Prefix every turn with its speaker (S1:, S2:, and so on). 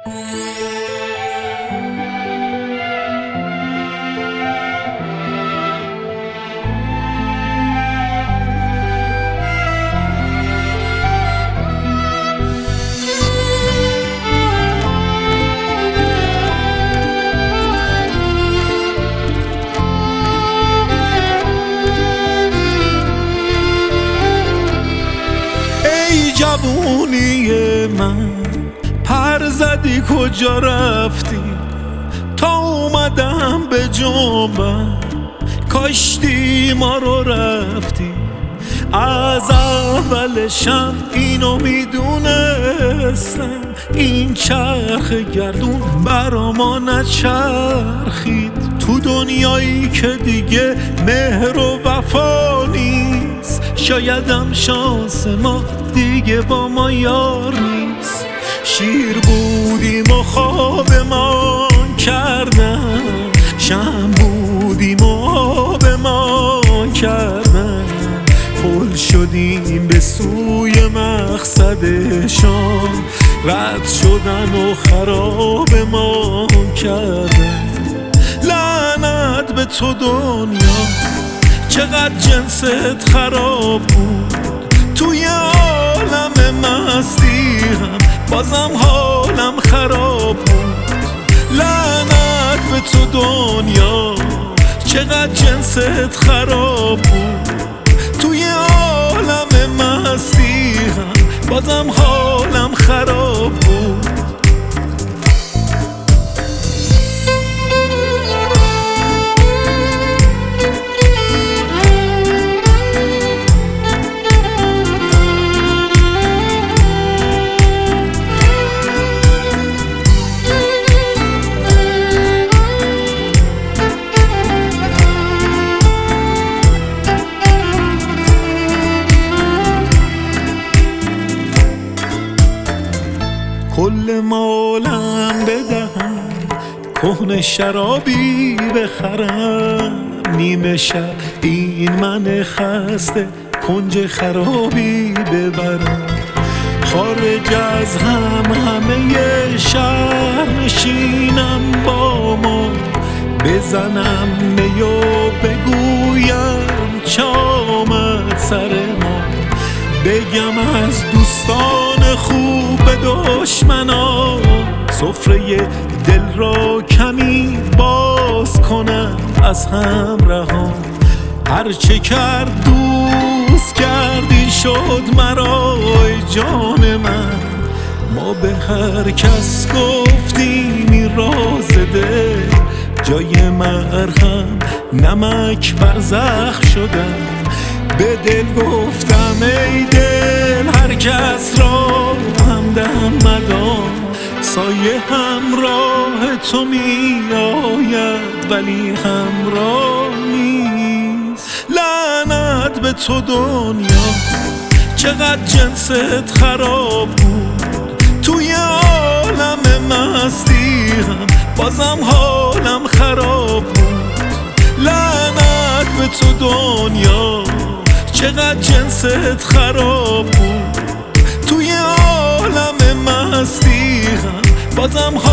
S1: جوونی من پر زدی کجا رفتی تا اومدم به جنبم کاشتی ما رو رفتی از اولشم اینو میدونستم این چرخ گردون برا ما نچرخید تو دنیایی که دیگه مهر و وفا نیست شایدم شانس ما دیگه با ما یار نیست شیر بودیم و خوابمان کردن شم بودیم و آبمان کردن پل شدیم به سوی مقصدشان رد شدن و خرابمان کردن لعنت به تو دنیا چقدر جنست خراب بود توی عالم مستی هم بازم حالم خراب بود لعنت به تو دنیا چقدر جنست خراب بود توی عالم مستی هم بازم حالم خراب بود کل مالم بدهم کهنه شرابی بخرم نیمه شب این من خسته کنج خرابی ببرم خارج از همه شهر نشینم با ما بزنم میو بگویم چه آمد سر ما بگم از دوستان خوب به دشمنا سفره دل را کمی باز کنم از همراهان هرچه کرد دوست کردی شد مرا ای جان من ما به هر کس گفتیم این راز دل جای مرهم نمک بر زخم شدم به دل گفتم ای دل هر کس را همدم مدام سایه همراه تو می آید ولی همراه نیست لعنت به تو دنیا چقدر جنست خراب بود توی عالم مستی هم بازم حالم خراب بود لعنت به تو دنیا چقدر جنست خراب بود توی عالم مستی هم بازم